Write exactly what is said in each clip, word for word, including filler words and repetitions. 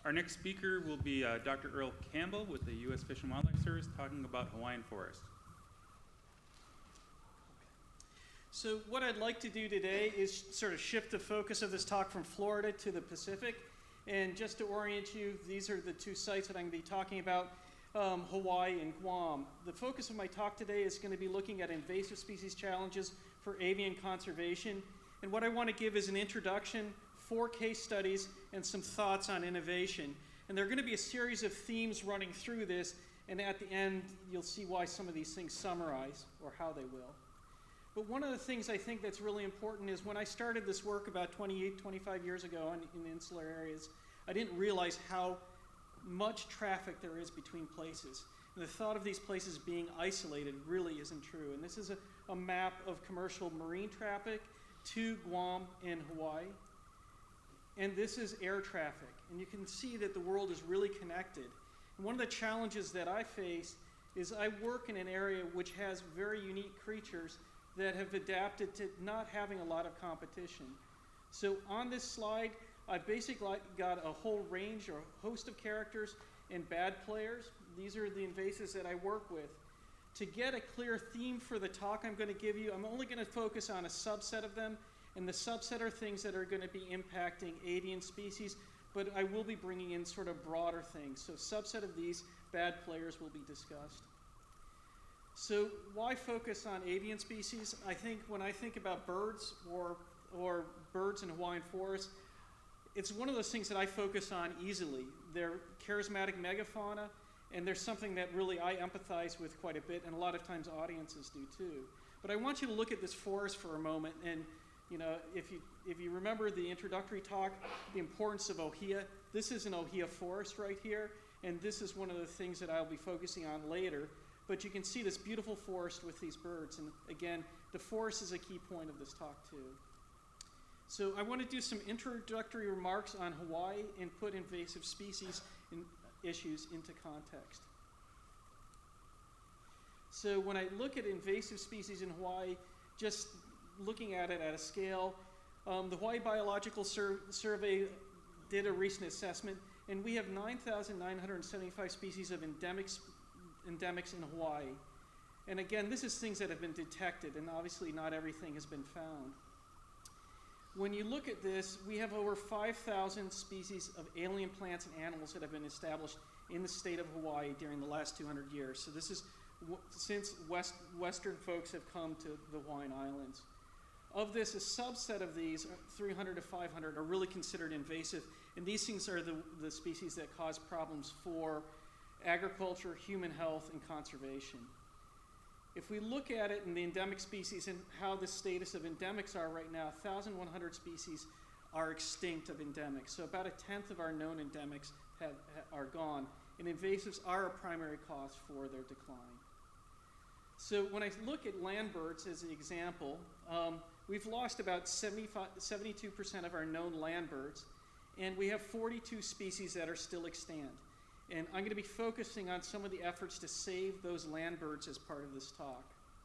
Our next speaker will be uh, Doctor Earl Campbell with the U S Fish and Wildlife Service talking about Hawaiian forest. So what I'd like to do today is sort of shift the focus of this talk from Florida to the Pacific. And just to orient you, these are the two sites that I'm going to be talking about, um, Hawaii and Guam. The focus of my talk today is going to be looking at invasive species challenges for avian conservation. And what I want to give is an introduction, four case studies, and some thoughts on innovation. And there are going to be a series of themes running through this, and at the end, you'll see why some of these things summarize, or how they will. But one of the things I think that's really important is when I started this work about twenty-eight, twenty-five years ago in, in insular areas, I didn't realize how much traffic there is between places. And the thought of these places being isolated really isn't true. And this is a, a map of commercial marine traffic to Guam and Hawaii. And this is air traffic. And you can see that the world is really connected. And one of the challenges that I face is I work in an area which has very unique creatures that have adapted to not having a lot of competition. So on this slide, I've basically got a whole range or a host of characters and bad players. These are the invasives that I work with. To get a clear theme for the talk I'm going to give you, I'm only going to focus on a subset of them, and the subset are things that are going to be impacting avian species, but I will be bringing in sort of broader things. So a subset of these bad players will be discussed. So why focus on avian species? I think when I think about birds or, or birds in Hawaiian forests, it's one of those things that I focus on easily. They're charismatic megafauna, and there's something that really I empathize with quite a bit, and a lot of times audiences do too. But I want you to look at this forest for a moment, and you know, if you if you remember the introductory talk, the importance of ohia, this is an ohia forest right here, and this is one of the things that I'll be focusing on later. But you can see this beautiful forest with these birds. And again, the forest is a key point of this talk too. So I want to do some introductory remarks on Hawaii and put invasive species in issues into context. So when I look at invasive species in Hawaii, just looking at it at a scale, um, the Hawaii Biological Sur- Survey did a recent assessment, and we have nine thousand nine hundred seventy-five species of endemic species endemics in Hawaii. And again, this is things that have been detected, and obviously not everything has been found. When you look at this, we have over five thousand species of alien plants and animals that have been established in the state of Hawaii during the last two hundred years. So this is w- since West, Western folks have come to the Hawaiian Islands. Of this, a subset of these, three hundred to five hundred, are really considered invasive, and these things are the, the species that cause problems for agriculture, human health, and conservation. If we look at it in the endemic species and how the status of endemics are right now, one thousand one hundred species are extinct of endemics. So about a tenth of our known endemics have, are gone, and invasives are a primary cause for their decline. So when I look at land birds as an example, um, we've lost about seventy-five, seventy-two percent of our known land birds, and we have forty-two species that are still extant. And I'm going to be focusing on some of the efforts to save those land birds as part of this talk.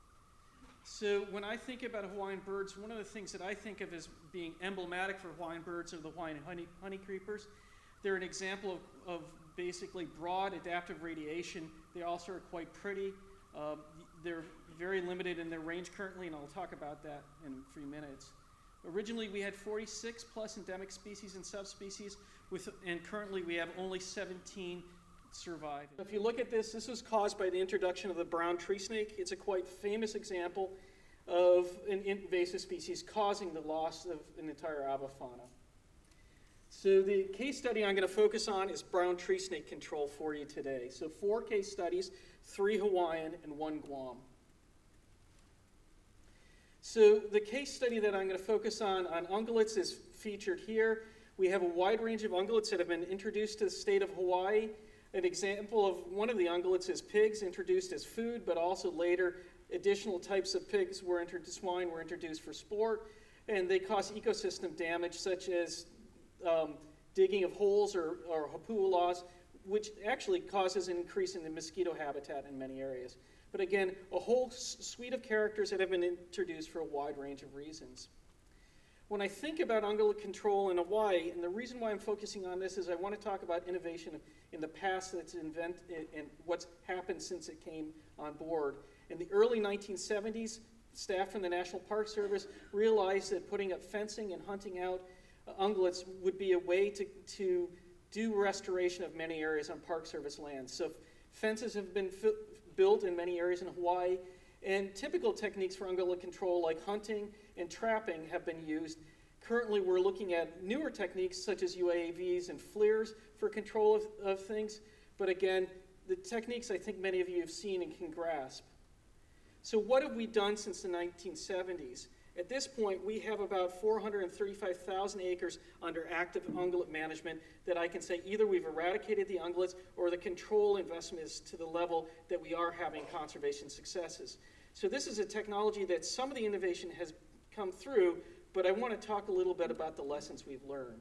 So when I think about Hawaiian birds, one of the things that I think of as being emblematic for Hawaiian birds are the Hawaiian honey, honey creepers. They're an example of, of basically broad adaptive radiation. They also are quite pretty. Uh, they're very limited in their range currently, and I'll talk about that in a few minutes. Originally, we had forty-six plus endemic species and subspecies, with, and currently we have only seventeen surviving. If you look at this, this was caused by the introduction of the brown tree snake. It's a quite famous example of an invasive species causing the loss of an entire avifauna. So the case study I'm going to focus on is brown tree snake control for you today. So four case studies, three Hawaiian and one Guam. So the case study that I'm going to focus on on ungulates is featured here. We have a wide range of ungulates that have been introduced to the state of Hawaii. An example of one of the ungulates is pigs, introduced as food, but also later additional types of pigs were introduced, swine were introduced for sport, and they cause ecosystem damage such as um, digging of holes or, or hapua loss, which actually causes an increase in the mosquito habitat in many areas. But again, a whole suite of characters that have been introduced for a wide range of reasons. When I think about ungulate control in Hawaii, and the reason why I'm focusing on this is I want to talk about innovation in the past that's invent and what's happened since it came on board. In the early nineteen seventies, staff from the National Park Service realized that putting up fencing and hunting out uh, ungulates would be a way to, to do restoration of many areas on Park Service lands. So fences have been fi- built in many areas in Hawaii, and typical techniques for ungulate control like hunting and trapping have been used. Currently, we're looking at newer techniques such as U A Vs and FLIRs for control of, of things. But again, the techniques I think many of you have seen and can grasp. So what have we done since the nineteen seventies? At this point, we have about four hundred thirty-five thousand acres under active ungulate management that I can say either we've eradicated the ungulates or the control investment is to the level that we are having conservation successes. So this is a technology that some of the innovation has come through, but I want to talk a little bit about the lessons we've learned.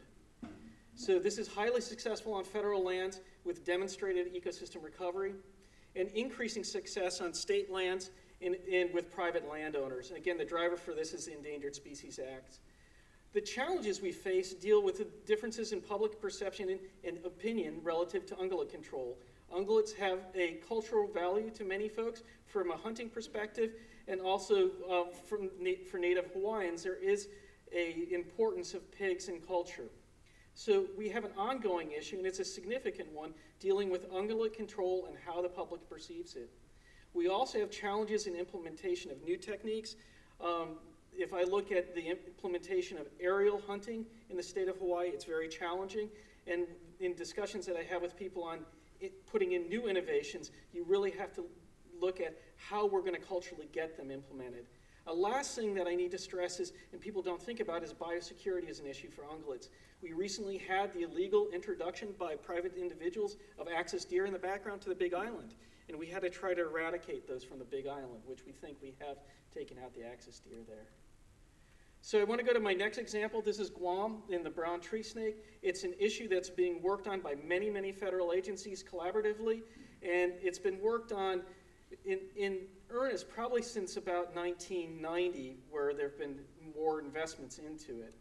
So this is highly successful on federal lands with demonstrated ecosystem recovery and increasing success on state lands and, and with private landowners. And again, the driver for this is the Endangered Species Act. The challenges we face deal with the differences in public perception and, and opinion relative to ungulate control. Ungulates have a cultural value to many folks from a hunting perspective, and also uh, from, for Native Hawaiians, there is an importance of pigs in culture. So we have an ongoing issue, and it's a significant one, dealing with ungulate control and how the public perceives it. We also have challenges in implementation of new techniques. Um, if I look at the implementation of aerial hunting in the state of Hawaii, it's very challenging. And in discussions that I have with people on it, putting in new innovations, you really have to look at how we're going to culturally get them implemented. A last thing that I need to stress is, and people don't think about, is biosecurity is an issue for ungulates. We recently had the illegal introduction by private individuals of axis deer in the background to the Big Island, and we had to try to eradicate those from the Big Island, which we think we have taken out the axis deer there. So I want to go to my next example. This is Guam in the brown tree snake. It's an issue that's being worked on by many, many federal agencies collaboratively, and it's been worked on in, in earnest probably since about nineteen ninety, where there have been more investments into it.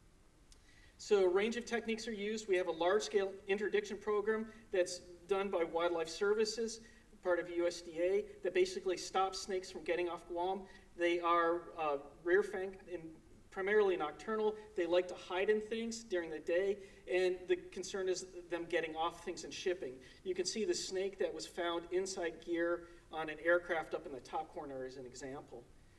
So a range of techniques are used. We have a large-scale interdiction program that's done by Wildlife Services, part of U S D A, that basically stops snakes from getting off Guam. They are uh, rear-fanged and primarily nocturnal. They like to hide in things during the day, and the concern is them getting off things and shipping. You can see the snake that was found inside gear on an aircraft up in the top corner as an example.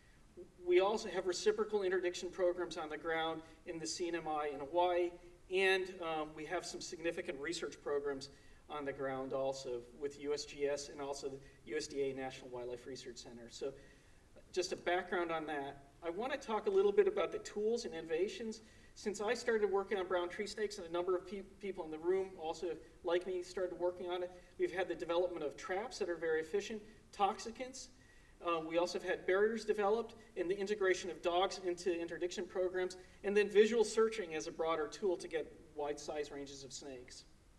We also have reciprocal interdiction programs on the ground in the C N M I in Hawaii, and um, we have some significant research programs on the ground also with U S G S and also the U S D A National Wildlife Research Center. So just a background on that. I want to talk a little bit about the tools and innovations. Since I started working on brown tree snakes, and a number of pe- people in the room also, like me, started working on it, we've had the development of traps that are very efficient, toxicants. Uh, we also have had barriers developed, and the integration of dogs into interdiction programs, and then visual searching as a broader tool to get wide size ranges of snakes.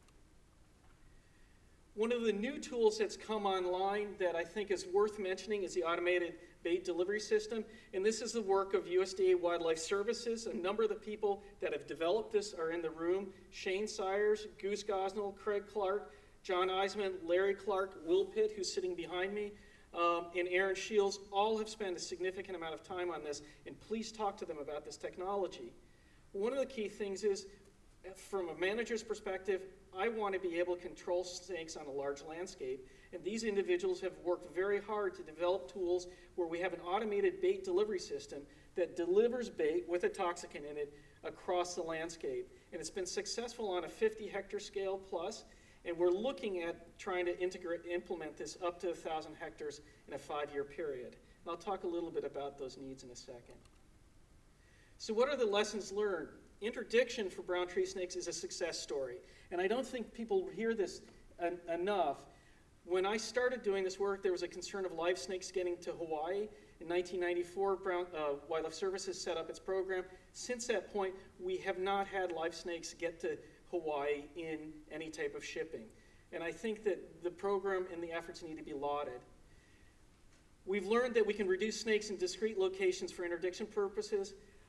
One of the new tools that's come online that I think is worth mentioning is the automated bait delivery system. And this is the work of U S D A Wildlife Services. A number of the people that have developed this are in the room. Shane Sires, Goose Gosnell, Craig Clark, John Eisman, Larry Clark, Will Pitt, who's sitting behind me, um, and Aaron Shields, all have spent a significant amount of time on this. And please talk to them about this technology. One of the key things is, from a manager's perspective, I want to be able to control snakes on a large landscape, and these individuals have worked very hard to develop tools where we have an automated bait delivery system that delivers bait with a toxicant in it across the landscape. And it's been successful on a fifty hectare scale plus, and we're looking at trying to integrate, implement this up to one thousand hectares in a five-year period. And I'll talk a little bit about those needs in a second. So what are the lessons learned? Interdiction for brown tree snakes is a success story. And I don't think people hear this en- enough. When I started doing this work, there was a concern of live snakes getting to Hawaii. In nineteen ninety-four, Brown, uh, Wildlife Services set up its program. Since that point, we have not had live snakes get to Hawaii in any type of shipping. And I think that the program and the efforts need to be lauded. We've learned that we can reduce snakes in discrete locations for interdiction purposes.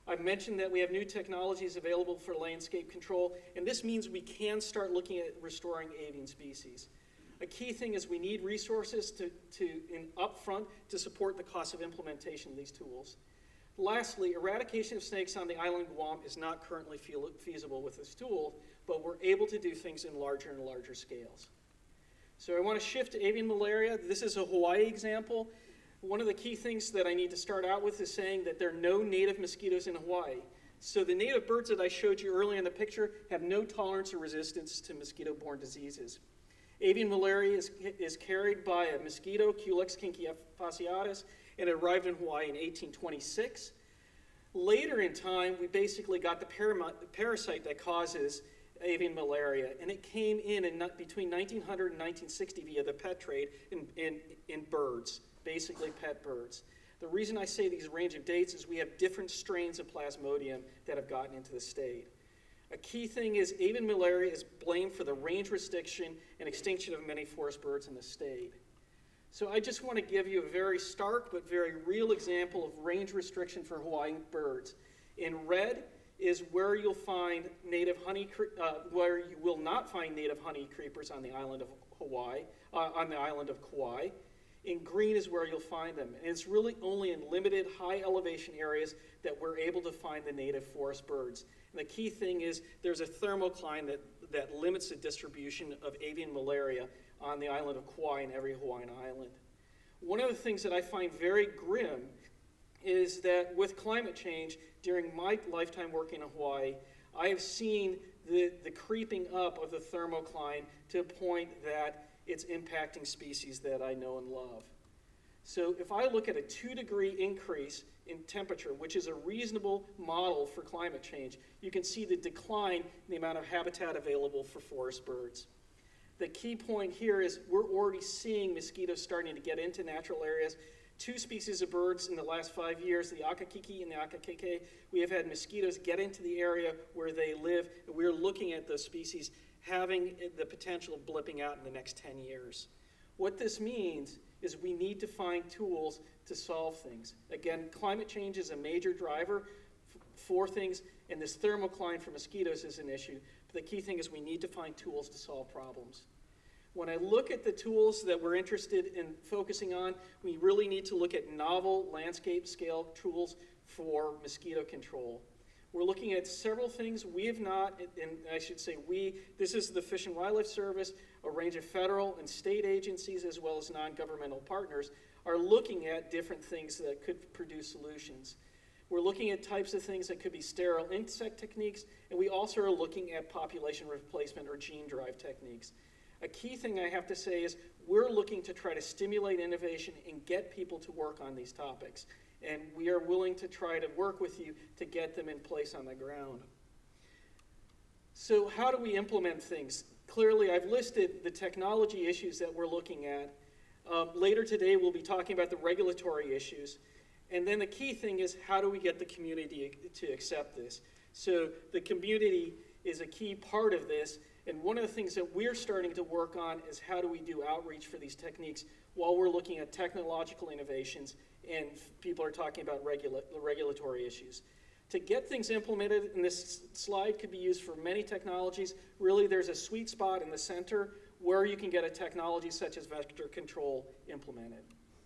I've mentioned that we have new technologies available for landscape control, and this means we can start looking at restoring avian species. A key thing is we need resources to, to in upfront to support the cost of implementation of these tools. Lastly, eradication of snakes on the island of Guam is not currently feasible with this tool, but we're able to do things in larger and larger scales. So I want to shift to avian malaria. This is a Hawaii example. One of the key things that I need to start out with is saying that there are no native mosquitoes in Hawaii. So the native birds that I showed you earlier in the picture have no tolerance or resistance to mosquito-borne diseases. Avian malaria is, is carried by a mosquito, Culex kinki-fasciatus, and it arrived in Hawaii in eighteen twenty-six. Later in time, we basically got the parasite that causes avian malaria, and it came in, in between nineteen hundred and nineteen sixty via the pet trade in, in, in birds, basically pet birds. The reason I say these range of dates is we have different strains of Plasmodium that have gotten into the state. A key thing is avian malaria is blamed for the range restriction and extinction of many forest birds in the state. So I just want to give you a very stark but very real example of range restriction for Hawaiian birds. In red is where you'll find native honey, uh, where you will not find native honey creepers on the island of Hawaii, uh, on the island of Kauai. In green is where you'll find them. And it's really only in limited high elevation areas that we're able to find the native forest birds. And the key thing is there's a thermocline that, that limits the distribution of avian malaria on the island of Kauai and every Hawaiian island. One of the things that I find very grim is that with climate change, during my lifetime working in Hawaii, I have seen the, the creeping up of the thermocline to a point that it's impacting species that I know and love. So if I look at a two degree increase in temperature, which is a reasonable model for climate change, you can see the decline in the amount of habitat available for forest birds. The key point here is we're already seeing mosquitoes starting to get into natural areas. Two species of birds in the last five years, the akakiki and the akakeke, we have had mosquitoes get into the area where they live, and we're looking at those species having the potential of blipping out in the next ten years. What this means is we need to find tools to solve things. Again, climate change is a major driver f- for things, and this thermocline for mosquitoes is an issue. But the key thing is we need to find tools to solve problems. When I look at the tools that we're interested in focusing on, we really need to look at novel landscape scale tools for mosquito control. We're looking at several things. We have not, and I should say we, this is the Fish and Wildlife Service, a range of federal and state agencies as well as non-governmental partners are looking at different things that could produce solutions. We're looking at types of things that could be sterile insect techniques, and we also are looking at population replacement or gene drive techniques. A key thing I have to say is we're looking to try to stimulate innovation and get people to work on these topics. And we are willing to try to work with you to get them in place on the ground. So how do we implement things? Clearly, I've listed the technology issues that we're looking at. Um, later today, we'll be talking about the regulatory issues. And then the key thing is how do we get the community to accept this? So the community is a key part of this. And one of the things that we're starting to work on is how do we do outreach for these techniques while we're looking at technological innovations and people are talking about regula- the regulatory issues. To get things implemented, and this slide could be used for many technologies, really there's a sweet spot in the center where you can get a technology such as vector control implemented.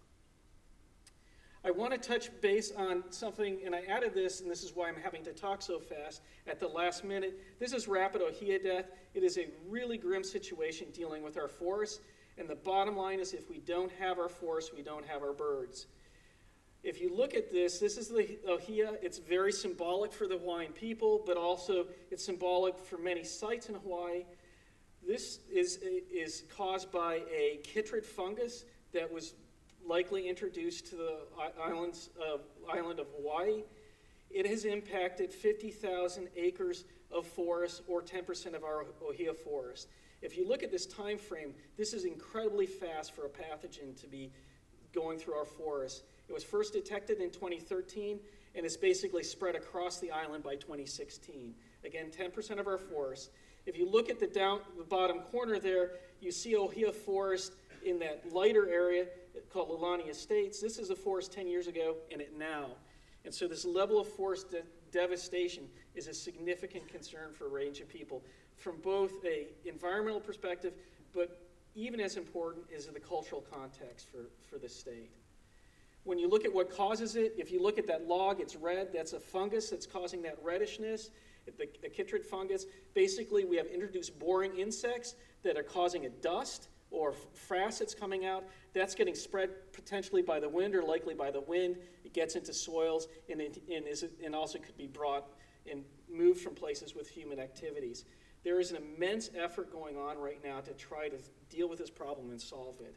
I want to touch base on something, and I added this, and this is why I'm having to talk so fast at the last minute. This is rapid ohia death. It is a really grim situation dealing with our forests, and the bottom line is if we don't have our forests, we don't have our birds. If you look at this, this is the ohia. It's very symbolic for the Hawaiian people, but also it's symbolic for many sites in Hawaii. This is, is caused by a chytrid fungus that was likely introduced to the islands of, island of Hawaii. It has impacted fifty thousand acres of forest, or ten percent of our ohia forest. If you look at this time frame, this is incredibly fast for a pathogen to be going through our forests. It was first detected in twenty thirteen, and it's basically spread across the island by twenty sixteen. Again, ten percent of our forests. If you look at the down the bottom corner there, you see ohia forest in that lighter area called Lilani Estates. This is a forest ten years ago and it now. And so this level of forest de- devastation is a significant concern for a range of people from both a environmental perspective, but even as important is the cultural context for, for the state. When you look at what causes it, if you look at that log, it's red. That's a fungus that's causing that reddishness, the, the chytrid fungus. Basically, we have introduced boring insects that are causing a dust or frass that's coming out. That's getting spread potentially by the wind or likely by the wind. It gets into soils and, it, and, is, and also could be brought and moved from places with human activities. There is an immense effort going on right now to try to deal with this problem and solve it.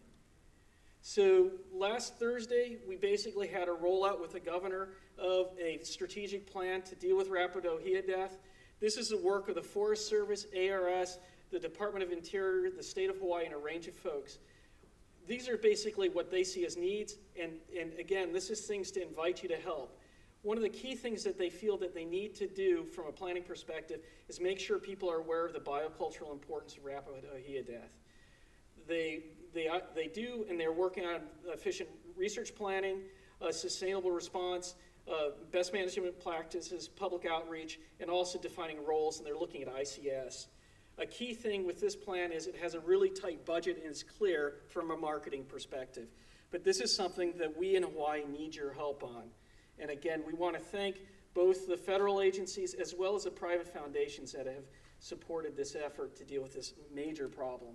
So last Thursday, we basically had a rollout with the governor of a strategic plan to deal with rapid ohia death. This is the work of the Forest Service, A R S, the Department of Interior, the state of Hawaii, and a range of folks. These are basically what they see as needs, and, and again, this is things to invite you to help. One of the key things that they feel that they need to do from a planning perspective is make sure people are aware of the biocultural importance of rapid ohia death. They, they, uh, they do, and they're working on efficient research planning, uh, sustainable response, uh, best management practices, public outreach, and also defining roles, and they're looking at I C S. A key thing with this plan is it has a really tight budget and it's clear from a marketing perspective. But this is something that we in Hawaii need your help on. And again, we want to thank both the federal agencies as well as the private foundations that have supported this effort to deal with this major problem.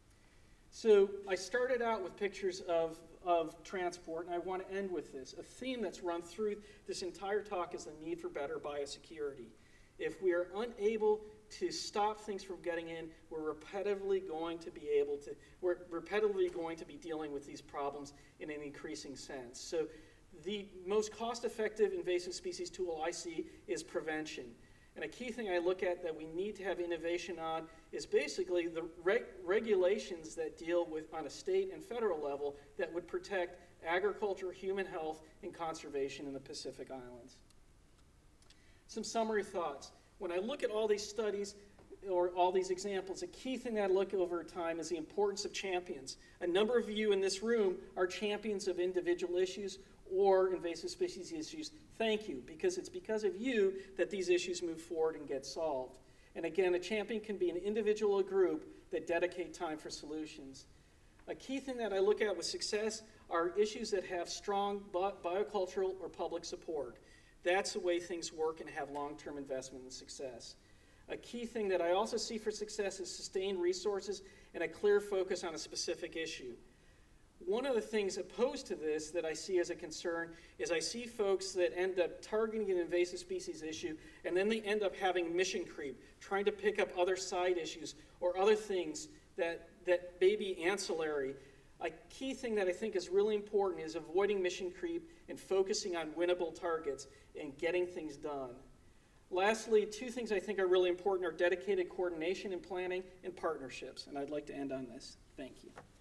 So I started out with pictures of, of transport, and I want to end with this. A theme that's run through this entire talk is the need for better biosecurity. If we are unable to stop things from getting in, we're repetitively going to be able to, we're repetitively going to be dealing with these problems in an increasing sense. So the most cost-effective invasive species tool I see is prevention. And a key thing I look at that we need to have innovation on is basically the reg regulations that deal with, on a state and federal level, that would protect agriculture, human health, and conservation in the Pacific Islands. Some summary thoughts. When I look at all these studies or all these examples, a key thing that I look over time is the importance of champions. A number of you in this room are champions of individual issues or invasive species issues. Thank you, because it's because of you that these issues move forward and get solved. And again, a champion can be an individual or group that dedicate time for solutions. A key thing that I look at with success are issues that have strong bi biocultural or public support. That's the way things work and have long-term investment and success. A key thing that I also see for success is sustained resources and a clear focus on a specific issue. One of the things opposed to this that I see as a concern is I see folks that end up targeting an invasive species issue, and then they end up having mission creep, trying to pick up other side issues or other things that, that may be ancillary. A key thing that I think is really important is avoiding mission creep and focusing on winnable targets and getting things done. Lastly, two things I think are really important are dedicated coordination and planning and partnerships, and I'd like to end on this. Thank you.